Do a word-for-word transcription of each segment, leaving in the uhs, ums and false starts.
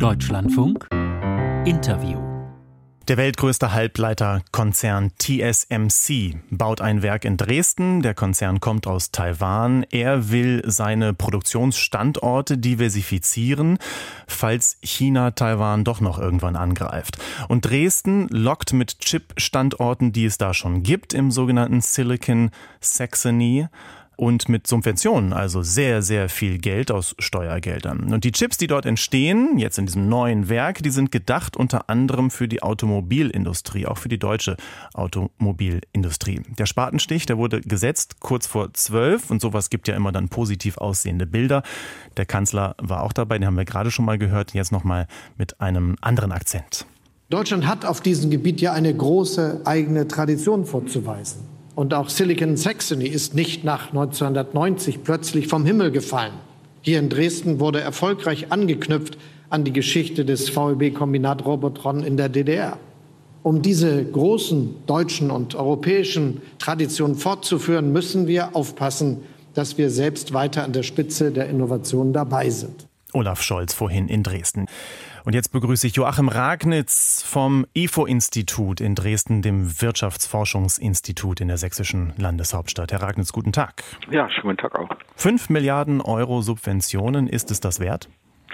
Deutschlandfunk Interview. Der weltgrößte Halbleiterkonzern T S M C baut ein Werk in Dresden. Der Konzern kommt aus Taiwan. Er will seine Produktionsstandorte diversifizieren, falls China Taiwan doch noch irgendwann angreift. Und Dresden lockt mit Chip-Standorten, die es da schon gibt, im sogenannten Silicon Saxony. Und mit Subventionen, also sehr, sehr viel Geld aus Steuergeldern. Und die Chips, die dort entstehen, jetzt in diesem neuen Werk, die sind gedacht unter anderem für die Automobilindustrie, auch für die deutsche Automobilindustrie. Der Spatenstich, der wurde gesetzt kurz vor zwölf und sowas gibt ja immer dann positiv aussehende Bilder. Der Kanzler war auch dabei, den haben wir gerade schon mal gehört, jetzt nochmal mit einem anderen Akzent. Deutschland hat auf diesem Gebiet ja eine große eigene Tradition vorzuweisen. Und auch Silicon Saxony ist nicht nach neunzehnhundertneunzig plötzlich vom Himmel gefallen. Hier in Dresden wurde erfolgreich angeknüpft an die Geschichte des V E B-Kombinat Robotron in der D D R. Um diese großen deutschen und europäischen Traditionen fortzuführen, müssen wir aufpassen, dass wir selbst weiter an der Spitze der Innovation dabei sind. Olaf Scholz vorhin in Dresden. Und jetzt begrüße ich Joachim Ragnitz vom I F O-Institut in Dresden, dem Wirtschaftsforschungsinstitut in der sächsischen Landeshauptstadt. Herr Ragnitz, guten Tag. Ja, schönen guten Tag auch. Fünf Milliarden Euro Subventionen, ist es das wert?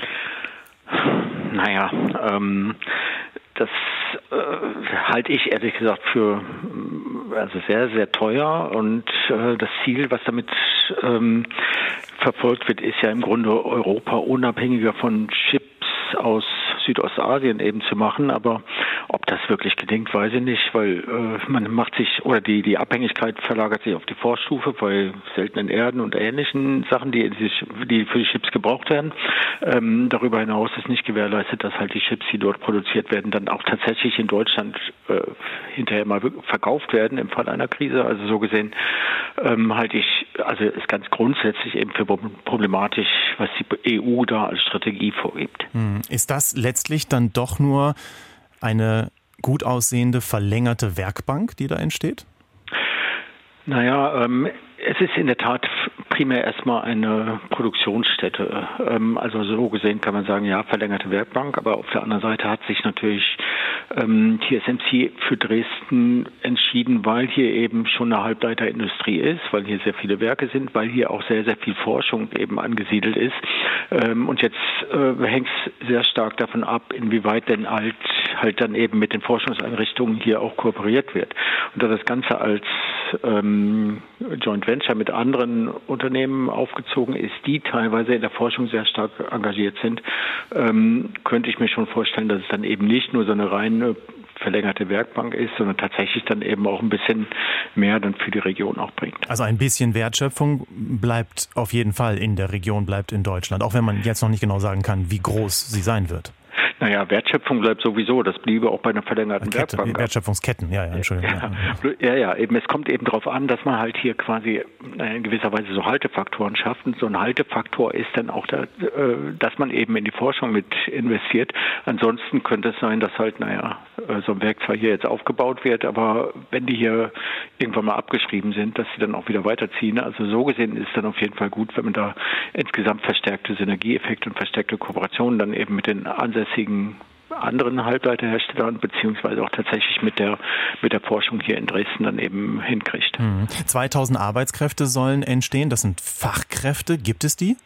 Naja, ähm, das äh, halte ich ehrlich gesagt für also sehr, sehr teuer. Und äh, das Ziel, was damit ähm, verfolgt wird, ist ja im Grunde Europa unabhängiger von Chips aus Südostasien eben zu machen, aber ob das wirklich gelingt, weiß ich nicht, weil äh, man macht sich, oder die die Abhängigkeit verlagert sich auf die Vorstufe bei seltenen Erden und ähnlichen Sachen, die, die für die Chips gebraucht werden. Ähm, darüber hinaus ist nicht gewährleistet, dass halt die Chips, die dort produziert werden, dann auch tatsächlich in Deutschland äh, hinterher mal verkauft werden im Fall einer Krise. Also so gesehen ähm, halte ich, also ist ganz grundsätzlich eben für problematisch, was die E U da als Strategie vorgibt. Ist das letztlich dann doch nur eine gut aussehende verlängerte Werkbank, die da entsteht? Naja, ähm, es ist in der Tat primär erstmal eine Produktionsstätte. Ähm, also so gesehen kann man sagen, ja, verlängerte Werkbank, aber auf der anderen Seite hat sich natürlich ähm, T S M C für Dresden entschieden, weil hier eben schon eine Halbleiterindustrie ist, weil hier sehr viele Werke sind, weil hier auch sehr, sehr viel Forschung eben angesiedelt ist. Ähm, und jetzt äh, hängt es sehr stark davon ab, inwieweit denn halt, halt dann eben mit den Forschungseinrichtungen hier auch kooperiert wird. Und da das Ganze als ähm, Joint Venture mit anderen Unternehmen aufgezogen ist, die teilweise in der Forschung sehr stark engagiert sind, ähm, könnte ich mir schon vorstellen, dass es dann eben nicht nur so eine reine verlängerte Werkbank ist, sondern tatsächlich dann eben auch ein bisschen mehr dann für die Region auch bringt. Also ein bisschen Wertschöpfung bleibt auf jeden Fall in der Region, bleibt in Deutschland, auch wenn man jetzt noch nicht genau sagen kann, wie groß sie sein wird. Naja, Wertschöpfung bleibt sowieso, das bliebe auch bei einer verlängerten Kette, Werkbank. Wertschöpfungsketten, ja, ja, Entschuldigung. Ja, ja, ja, eben, es kommt eben darauf an, dass man halt hier quasi in gewisser Weise so Haltefaktoren schafft. Und so ein Haltefaktor ist dann auch, da, dass man eben in die Forschung mit investiert. Ansonsten könnte es sein, dass halt, naja, so ein Werk zwar hier jetzt aufgebaut wird, aber wenn die hier irgendwann mal abgeschrieben sind, dass sie dann auch wieder weiterziehen. Also so gesehen ist es dann auf jeden Fall gut, wenn man da insgesamt verstärkte Synergieeffekte und verstärkte Kooperationen dann eben mit den ansässigen anderen Halbleiterherstellern beziehungsweise auch tatsächlich mit der mit der Forschung hier in Dresden dann eben hinkriegt. Mhm. zweitausend Arbeitskräfte sollen entstehen. Das sind Fachkräfte. Gibt es die?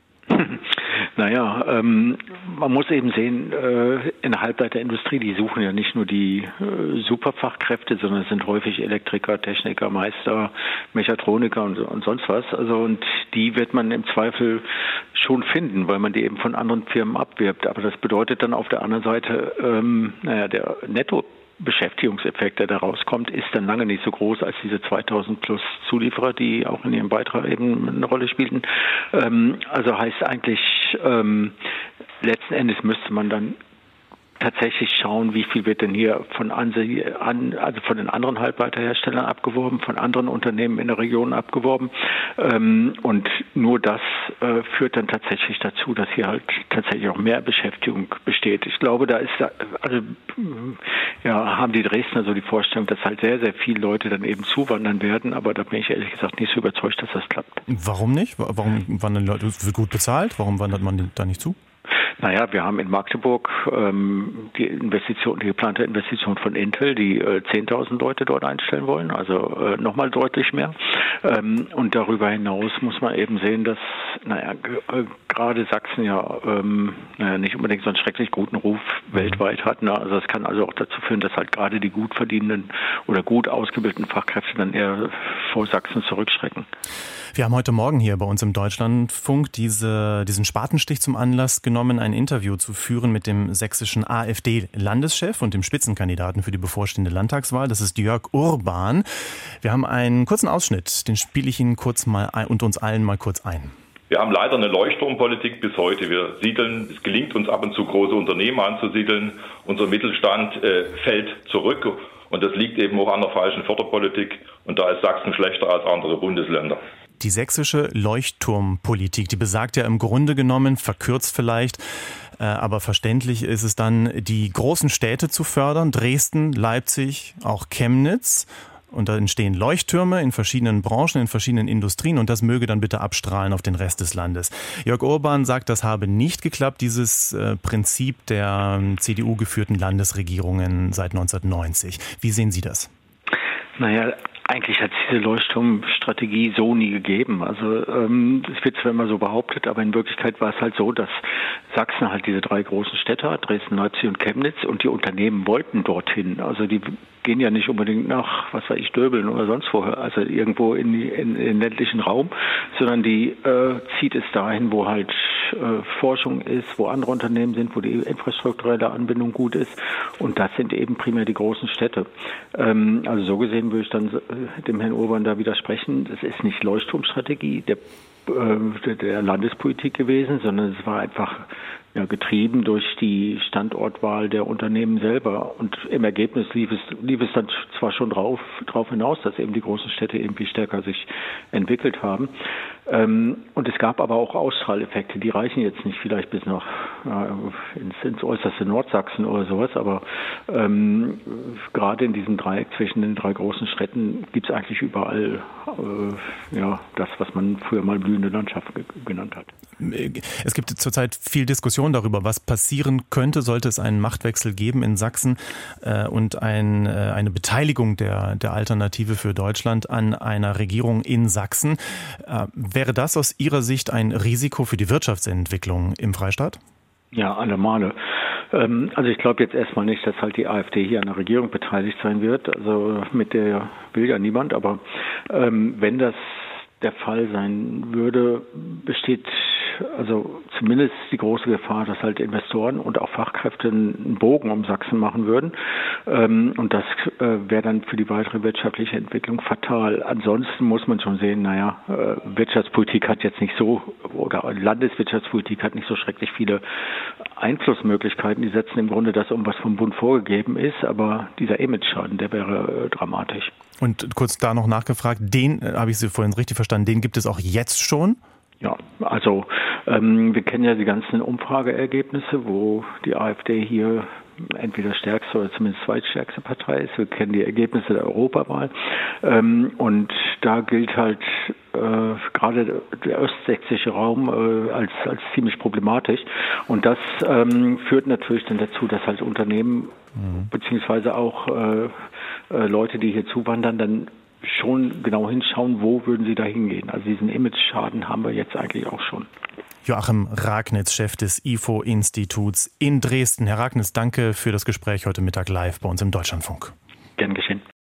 Naja, ähm, man muss eben sehen, äh, in der Halbleiterindustrie, die suchen ja nicht nur die äh, Superfachkräfte, sondern es sind häufig Elektriker, Techniker, Meister, Mechatroniker und, und sonst was. Also und die wird man im Zweifel schon finden, weil man die eben von anderen Firmen abwirbt. Aber das bedeutet dann auf der anderen Seite, ähm, naja, der Netto Beschäftigungseffekt, der da rauskommt, ist dann lange nicht so groß als diese zweitausend plus Zulieferer, die auch in ihrem Beitrag eben eine Rolle spielten. Ähm, also heißt eigentlich, ähm, letzten Endes müsste man dann tatsächlich schauen, wie viel wird denn hier von Anse- an, also von den anderen Halbleiterherstellern abgeworben, von anderen Unternehmen in der Region abgeworben. Ähm, und nur das äh, führt dann tatsächlich dazu, dass hier halt tatsächlich auch mehr Beschäftigung besteht. Ich glaube, da ist, also ja, haben die Dresdner so die Vorstellung, dass halt sehr, sehr viele Leute dann eben zuwandern werden, aber da bin ich ehrlich gesagt nicht so überzeugt, dass das klappt. Warum nicht? Warum wandern Leute? Es wird gut bezahlt, warum wandert man da nicht zu? Naja, wir haben in Magdeburg ähm, die Investition, die geplante Investition von Intel, die äh, zehntausend Leute dort einstellen wollen, also äh, nochmal deutlich mehr. Ähm, und darüber hinaus muss man eben sehen, dass naja, g- äh, gerade Sachsen ja ähm, naja, nicht unbedingt so einen schrecklich guten Ruf weltweit hat. Ne? Also das kann also auch dazu führen, dass halt gerade die gut verdienenden oder gut ausgebildeten Fachkräfte dann eher vor Sachsen zurückschrecken. Wir haben heute Morgen hier bei uns im Deutschlandfunk diese, diesen Spatenstich zum Anlass genommen, ein Interview zu führen mit dem sächsischen AfD-Landeschef und dem Spitzenkandidaten für die bevorstehende Landtagswahl. Das ist Jörg Urban. Wir haben einen kurzen Ausschnitt, den spiele ich Ihnen kurz mal ein, und uns allen mal kurz ein. Wir haben leider eine Leuchtturmpolitik bis heute. Wir siedeln, es gelingt uns ab und zu große Unternehmen anzusiedeln. Unser Mittelstand äh, fällt zurück und das liegt eben auch an der falschen Förderpolitik. Und da ist Sachsen schlechter als andere Bundesländer. Die sächsische Leuchtturmpolitik, die besagt ja im Grunde genommen, verkürzt vielleicht, äh, aber verständlich ist es dann, die großen Städte zu fördern, Dresden, Leipzig, auch Chemnitz. Und da entstehen Leuchttürme in verschiedenen Branchen, in verschiedenen Industrien und das möge dann bitte abstrahlen auf den Rest des Landes. Jörg Urban sagt, das habe nicht geklappt, dieses äh, Prinzip der äh, C D U-geführten Landesregierungen seit neunzehnhundertneunzig. Wie sehen Sie das? Naja, eigentlich hat es diese Leuchtturmstrategie so nie gegeben. Also ähm, es wird zwar immer so behauptet, aber in Wirklichkeit war es halt so, dass Sachsen halt diese drei großen Städte hat, Dresden, Leipzig und Chemnitz, und die Unternehmen wollten dorthin. Also die gehen ja nicht unbedingt nach, was weiß ich, Döbeln oder sonst woher, also irgendwo in, die, in, in den ländlichen Raum, sondern die äh, zieht es dahin, wo halt äh, Forschung ist, wo andere Unternehmen sind, wo die infrastrukturelle Anbindung gut ist, und das sind eben primär die großen Städte. Ähm, also so gesehen würde ich dann äh, dem Herrn Urban da widersprechen, das ist nicht Leuchtturmstrategie der, äh, der Landespolitik gewesen, sondern es war einfach ja, getrieben durch die Standortwahl der Unternehmen selber. Und im Ergebnis lief es, lief es dann zwar schon drauf, drauf hinaus, dass eben die großen Städte irgendwie stärker sich entwickelt haben. Ähm, und es gab aber auch Ausstrahleffekte, die reichen jetzt nicht vielleicht bis nach äh, ins, ins äußerste Nordsachsen oder sowas, aber ähm, gerade in diesem Dreieck zwischen den drei großen Städten gibt es eigentlich überall äh, ja, das, was man früher mal blühende Landschaft ge- genannt hat. Es gibt zurzeit viel Diskussion darüber, was passieren könnte, sollte es einen Machtwechsel geben in Sachsen äh, und ein, äh, eine Beteiligung der, der Alternative für Deutschland an einer Regierung in Sachsen. Äh, wäre das aus Ihrer Sicht ein Risiko für die Wirtschaftsentwicklung im Freistaat? Ja, alle Male. Ähm, also ich glaube jetzt erstmal nicht, dass halt die AfD hier an der Regierung beteiligt sein wird. Also mit der will ja niemand, aber ähm, wenn das der Fall sein würde, besteht also zumindest die große Gefahr, dass halt Investoren und auch Fachkräfte einen Bogen um Sachsen machen würden. Ähm, und das äh, wäre dann für die weitere wirtschaftliche Entwicklung fatal. Ansonsten muss man schon sehen, naja, äh, Wirtschaftspolitik hat jetzt nicht so, oder Landeswirtschaftspolitik hat nicht so schrecklich viele Einflussmöglichkeiten. Die setzen im Grunde das um, was vom Bund vorgegeben ist, aber dieser Image-Schaden, der wäre äh, dramatisch. Und kurz da noch nachgefragt, den, äh, habe ich Sie vorhin richtig verstanden, den gibt es auch jetzt schon? Ja, also ähm, wir kennen ja die ganzen Umfrageergebnisse, wo die AfD hier entweder stärkste oder zumindest zweitstärkste Partei ist. Wir kennen die Ergebnisse der Europawahl ähm, und da gilt halt äh, gerade der ostsächsische Raum äh, als als ziemlich problematisch, und das ähm, führt natürlich dann dazu, dass halt Unternehmen mhm. beziehungsweise auch äh, äh, Leute, die hier zuwandern, dann schon genau hinschauen, wo würden sie da hingehen. Also diesen Image-Schaden haben wir jetzt eigentlich auch schon. Joachim Ragnitz, Chef des I F O-Instituts in Dresden. Herr Ragnitz, danke für das Gespräch heute Mittag live bei uns im Deutschlandfunk. Gern geschehen.